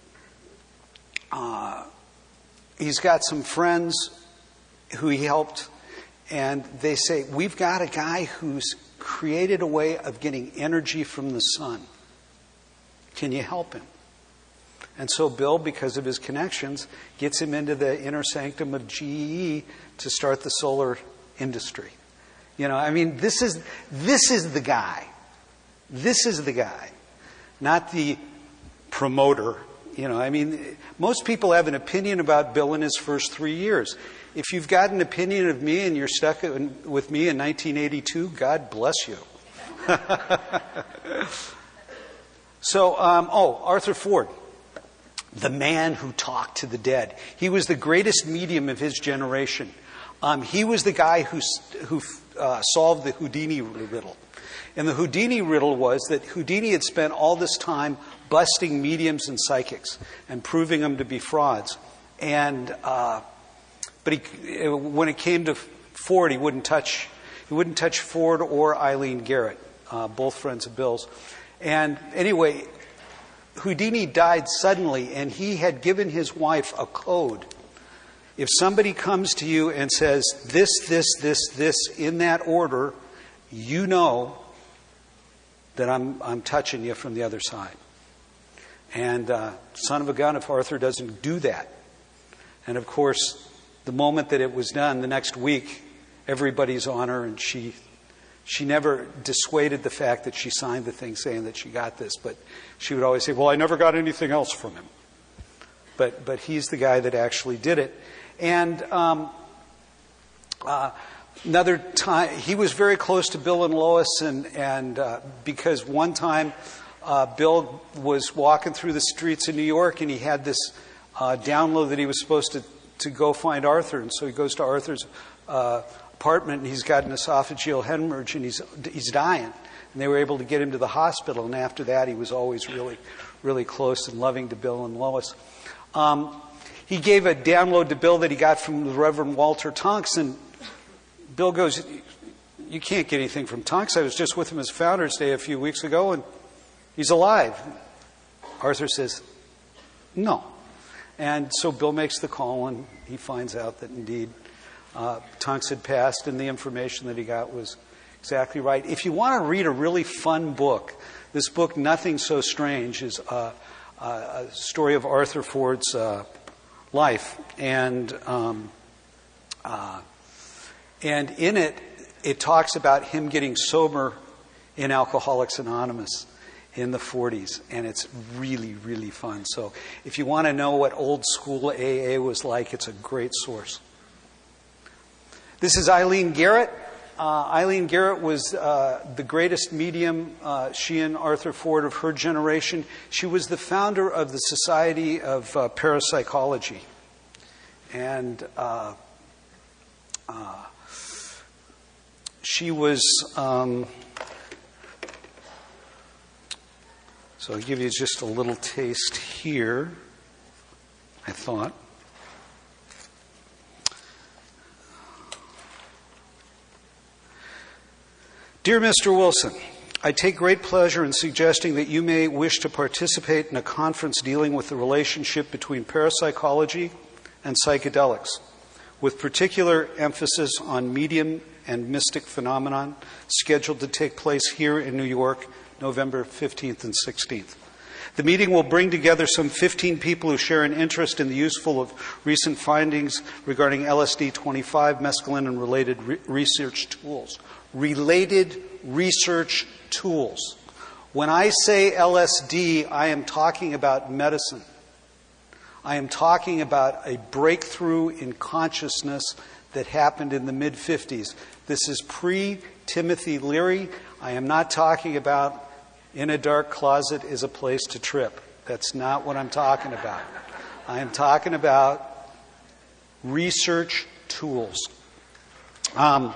uh, he's got some friends who he helped, and they say, "We've got a guy who's created a way of getting energy from the sun. Can you help him?" And so Bill, because of his connections, gets him into the inner sanctum of G E E to start the solar industry. You know, I mean, this is this is the guy. This is the guy, not the promoter. You know, I mean, most people have an opinion about Bill in his first three years. If you've got an opinion of me and you're stuck in, with me in nineteen eighty-two, God bless you. so, um, oh, Arthur Ford, the man who talked to the dead. He was the greatest medium of his generation. Um, he was the guy who, who uh, solved the Houdini riddle. And the Houdini riddle was that Houdini had spent all this time busting mediums and psychics and proving them to be frauds. And uh, but he, when it came to Ford, he wouldn't touch he wouldn't touch Ford or Eileen Garrett, uh, both friends of Bill's. And anyway, Houdini died suddenly, and he had given his wife a code. If somebody comes to you and says this, this, this, this in that order, you know that I'm I'm touching you from the other side. And uh, son of a gun if Arthur doesn't do that. And of course, the moment that it was done, the next week, everybody's on her, and she she never dissuaded the fact that she signed the thing saying that she got this, but she would always say, "Well, I never got anything else from him." But but he's the guy that actually did it. And um, uh, another time, he was very close to Bill and Lois, and and uh, because one time uh, Bill was walking through the streets of New York, and he had this uh, download that he was supposed to to go find Arthur, and so he goes to Arthur's uh, apartment, and he's got an esophageal hemorrhage, and he's he's dying. And they were able to get him to the hospital, and after that, he was always really, really close and loving to Bill and Lois. Um, he gave a download to Bill that he got from the Reverend Walter Tonks, and Bill goes, "You can't get anything from Tonks. I was just with him as Founders Day a few weeks ago, and he's alive." Arthur says, "No." And so Bill makes the call, and he finds out that indeed uh, Tonks had passed, and the information that he got was exactly right. If you want to read a really fun book, this book, Nothing So Strange, is uh, uh, a story of Arthur Ford's uh, life. And um, uh, and in it, it talks about him getting sober in Alcoholics Anonymous in the forties, and it's really, really fun. So if you want to know what old school A A was like, it's a great source. This is Eileen Garrett. Uh, Eileen Garrett was uh, the greatest medium, uh, she and Arthur Ford, of her generation. She was the founder of the Society of uh, Parapsychology. And uh, uh, she was... Um, So I'll give you just a little taste here, I thought. Dear Mister Wilson, I take great pleasure in suggesting that you may wish to participate in a conference dealing with the relationship between parapsychology and psychedelics, with particular emphasis on medium and mystic phenomenon, scheduled to take place here in New York, November fifteenth and sixteenth. The meeting will bring together some fifteen people who share an interest in the useful of recent findings regarding L S D twenty-five, mescaline, and related re- research tools. Related research tools. When I say L S D, I am talking about medicine. I am talking about a breakthrough in consciousness that happened in the mid-fifties. This is pre-Timothy Leary. I am not talking about in a dark closet is a place to trip. That's not what I'm talking about. I am talking about research tools. Um,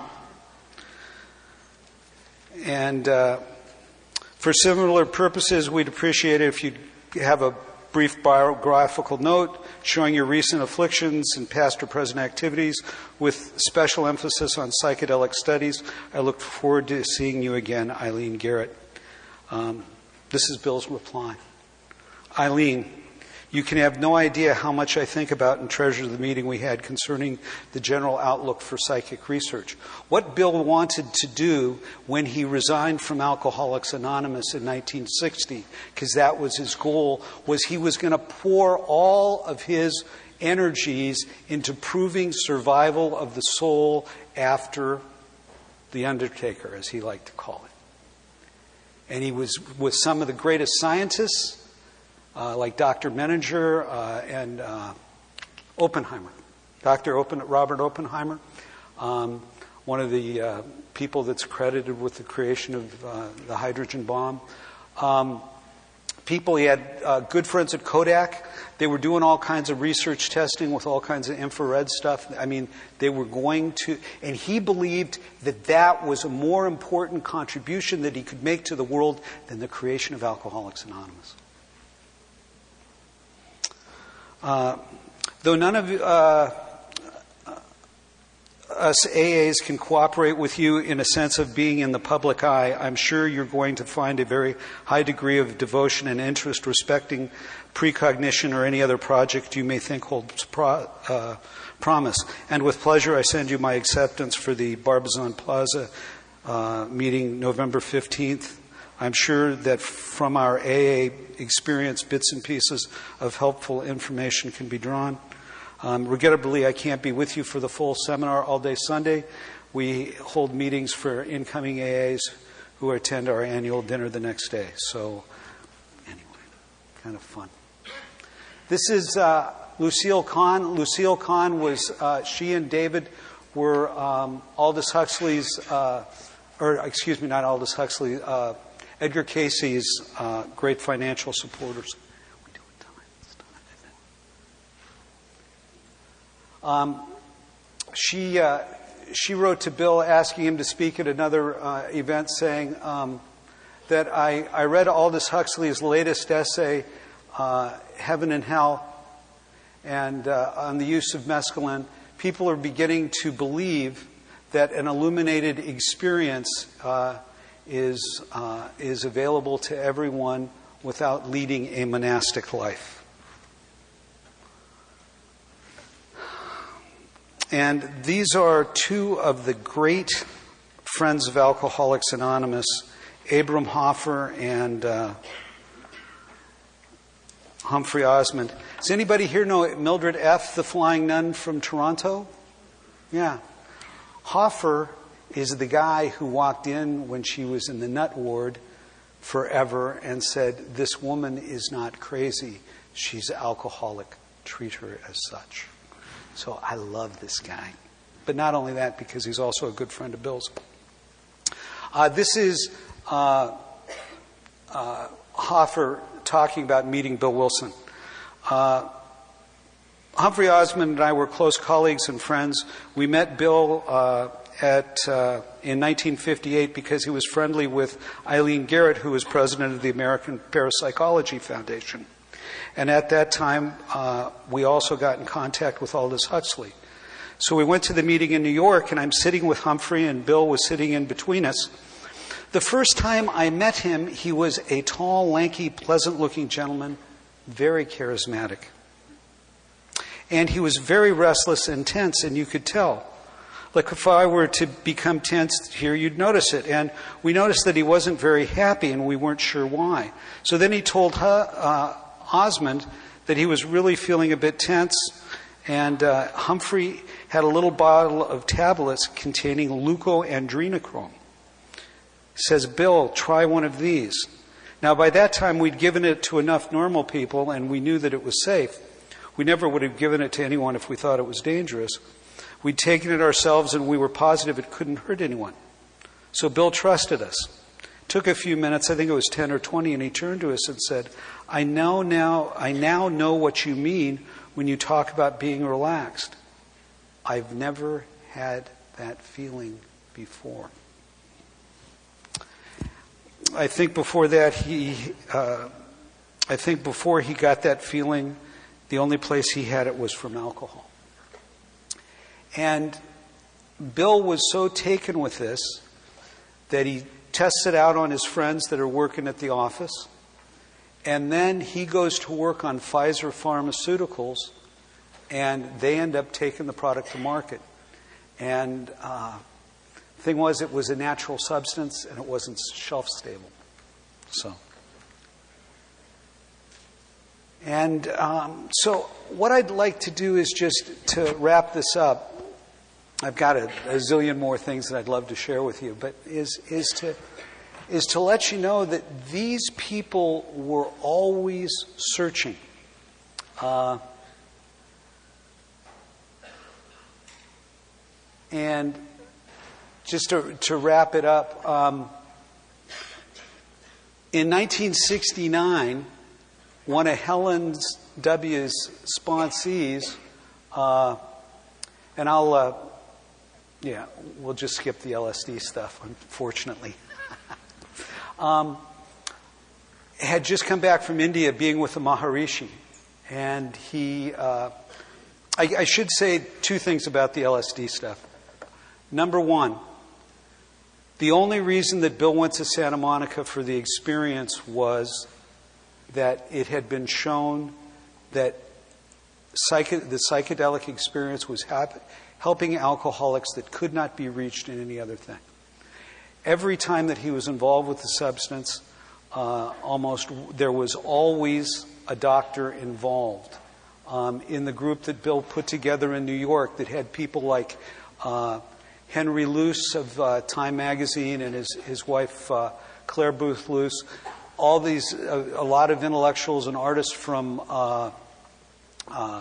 and uh, for similar purposes, we'd appreciate it if you'd have a brief biographical note showing your recent afflictions and past or present activities with special emphasis on psychedelic studies. I look forward to seeing you again, Eileen Garrett. Um, this is Bill's reply. Eileen, you can have no idea how much I think about and treasure the meeting we had concerning the general outlook for psychic research. What Bill wanted to do when he resigned from Alcoholics Anonymous in nineteen sixty, because that was his goal, was he was going to pour all of his energies into proving survival of the soul after the undertaker, as he liked to call it. And he was with some of the greatest scientists, uh, like Doctor Menninger uh, and uh, Oppenheimer. Doctor Oppen- Robert Oppenheimer, um, one of the uh, people that's credited with the creation of uh, the hydrogen bomb. Um, people, he had uh, good friends at Kodak. They were doing all kinds of research testing with all kinds of infrared stuff. I mean, they were going to, and he believed that that was a more important contribution that he could make to the world than the creation of Alcoholics Anonymous. Uh, though none of uh, us A As can cooperate with you in a sense of being in the public eye, I'm sure you're going to find a very high degree of devotion and interest respecting precognition or any other project you may think holds pro, uh, promise. And with pleasure, I send you my acceptance for the Barbizon Plaza uh, meeting November fifteenth. I'm sure that from our A A experience, bits and pieces of helpful information can be drawn. Um, regrettably, I can't be with you for the full seminar all day Sunday. We hold meetings for incoming A As who attend our annual dinner the next day. So, anyway, kind of fun. This is uh, Lucille Kahn. Lucille Kahn was, uh, she and David were um, Aldous Huxley's, uh, or excuse me, not Aldous Huxley, uh, Edgar Cayce's uh, great financial supporters. Um, she uh, she wrote to Bill asking him to speak at another uh, event, saying um, that I, I read Aldous Huxley's latest essay, uh, Heaven and Hell, and uh, on the use of mescaline. People are beginning to believe that an illuminated experience uh, is uh, is available to everyone without leading a monastic life. And these are two of the great friends of Alcoholics Anonymous, Abram Hoffer and uh, Humphrey Osmond. Does anybody here know Mildred F., the flying nun from Toronto? Yeah. Hoffer is the guy who walked in when she was in the nut ward forever and said, "This woman is not crazy. She's alcoholic. Treat her as such." So I love this guy. But not only that, because he's also a good friend of Bill's. Uh, this is uh, uh, Hoffer talking about meeting Bill Wilson. Uh, Humphrey Osmond and I were close colleagues and friends. We met Bill uh, at uh, in nineteen fifty-eight because he was friendly with Eileen Garrett, who was president of the American Parapsychology Foundation. And at that time, uh, we also got in contact with Aldous Huxley. So we went to the meeting in New York, and I'm sitting with Humphrey, and Bill was sitting in between us. The first time I met him, he was a tall, lanky, pleasant-looking gentleman, very charismatic. And he was very restless and tense, and you could tell. Like if I were to become tense here, you'd notice it. And we noticed that he wasn't very happy, and we weren't sure why. So then he told uh, Osmond that he was really feeling a bit tense, and uh, Humphrey had a little bottle of tablets containing leucoadrenochrome. He says, Bill, try one of these. Now, by that time, we'd given it to enough normal people, and we knew that it was safe. We never would have given it to anyone if we thought it was dangerous. We'd taken it ourselves, and we were positive it couldn't hurt anyone. So Bill trusted us. Took a few minutes, I think it was ten or twenty, and he turned to us and said, I know now, I now know what you mean when you talk about being relaxed. I've never had that feeling before. I think before that, he, uh, I think before he got that feeling, the only place he had it was from alcohol. And Bill was so taken with this that he tests it out on his friends that are working at the office. And then he goes to work on Pfizer Pharmaceuticals, and they end up taking the product to market. And uh, the thing was, it was a natural substance, and it wasn't shelf stable. So, and um, so what I'd like to do is just to wrap this up. I've got a, a zillion more things that I'd love to share with you, but is is to is to let you know that these people were always searching. Uh, and just to, to wrap it up, um, in nineteen sixty-nine, one of Helen W.'s sponsees, uh, and I'll, uh, yeah, we'll just skip the L S D stuff, unfortunately, um, had just come back from India being with the Maharishi. And he, uh, I, I should say two things about the L S D stuff. Number one, the only reason that Bill went to Santa Monica for the experience was that it had been shown that psych- the psychedelic experience was hap- helping alcoholics that could not be reached in any other thing. Every time that he was involved with the substance, uh, almost there was always a doctor involved. Um, in the group that Bill put together in New York that had people like uh, Henry Luce of uh, Time Magazine and his, his wife uh, Claire Booth Luce, all these, uh, a lot of intellectuals and artists from uh, uh,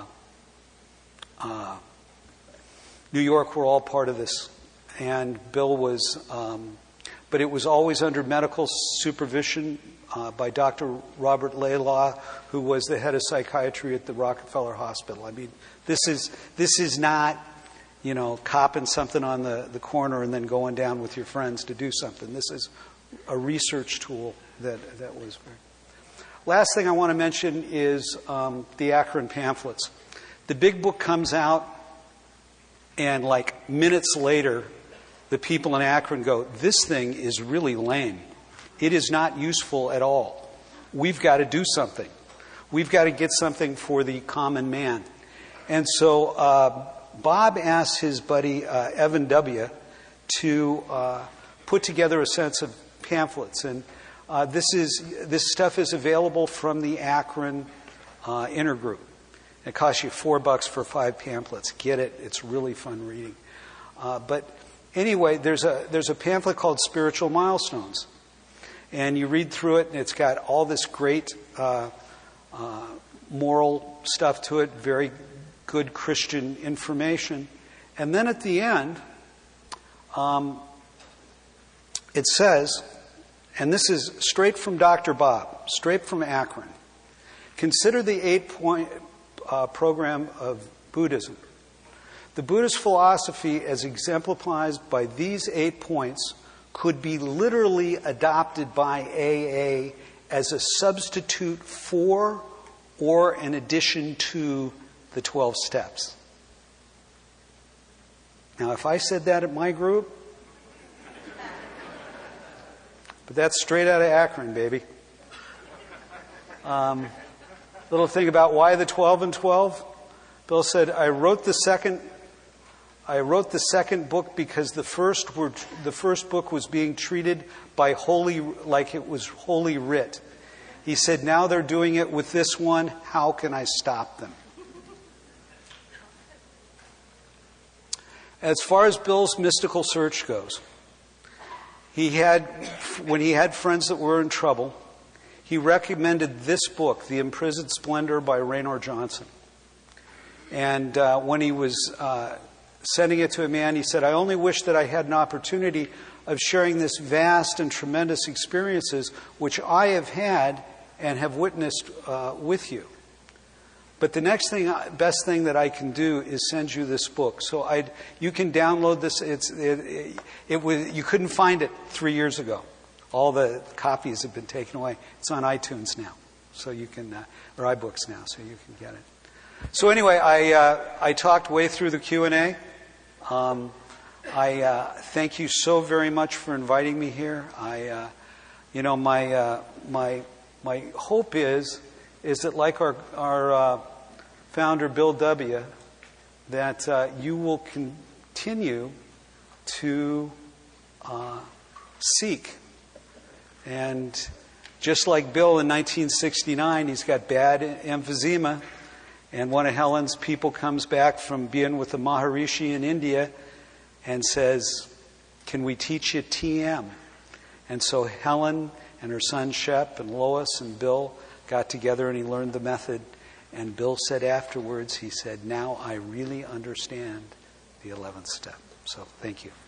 uh, New York were all part of this. And Bill was, um, but it was always under medical supervision uh, by Doctor Robert Laylaw, who was the head of psychiatry at the Rockefeller Hospital. I mean, this is this is not, you know, copping something on the, the corner and then going down with your friends to do something. This is a research tool that, that was very... Last thing I want to mention is um, the Akron pamphlets. The big book comes out, and like minutes later, the people in Akron go, this thing is really lame. It is not useful at all. We've got to do something. We've got to get something for the common man. And so uh, Bob asked his buddy uh, Evan W. to uh, put together a sense of pamphlets. And uh, this is this stuff is available from the Akron uh, Intergroup. It costs you four bucks for five pamphlets. Get it. It's really fun reading. Uh, but anyway, there's a there's a pamphlet called Spiritual Milestones. And you read through it, and it's got all this great uh, uh, moral stuff to it, very good Christian information. And then at the end, um, it says, and this is straight from Doctor Bob, straight from Akron, consider the eight-point uh, program of Buddhism. The Buddhist philosophy, as exemplified by these eight points, could be literally adopted by A A as a substitute for or an addition to the twelve steps. Now, if I said that at my group, That's straight out of Akron, baby. Um, little thing about why the twelve and twelve. Bill said, I wrote the second I wrote the second book because the first were, the first book was being treated by holy like it was holy writ. He said, now they're doing it with this one. How can I stop them? As far as Bill's mystical search goes, he had, when he had friends that were in trouble, he recommended this book, The Imprisoned Splendor by Raynor Johnson. And uh, when he was uh, sending it to a man, he said, I only wish that I had an opportunity of sharing this vast and tremendous experiences which I have had and have witnessed uh, with you. But the next thing, best thing that I can do is send you this book. So I, you can download this. It's it, it, it was you couldn't find it three years ago. All the copies have been taken away. It's on iTunes now, so you can uh, or iBooks now, so you can get it. So anyway, I uh, I talked way through the Q and A. Um, I uh, thank you so very much for inviting me here. I, uh, you know, my uh, my my hope is is that, like our our uh, founder Bill W., that uh, you will continue to uh, seek. And just like Bill in nineteen sixty-nine, he's got bad emphysema. And one of Helen's people comes back from being with the Maharishi in India and says, can we teach you T M? And so Helen and her son Shep and Lois and Bill got together and he learned the method. And Bill said afterwards, he said, now I really understand the eleventh step. So thank you.